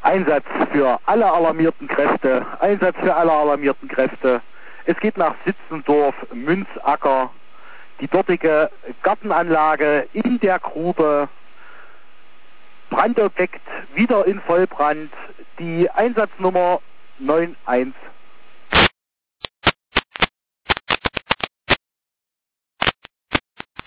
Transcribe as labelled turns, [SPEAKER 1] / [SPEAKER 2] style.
[SPEAKER 1] Einsatz für alle alarmierten Kräfte, Einsatz für alle alarmierten Kräfte. Es geht nach Sitzendorf, Münzacker, die dortige Gartenanlage in der Grube, Brandobjekt wieder in Vollbrand, die Einsatznummer 911.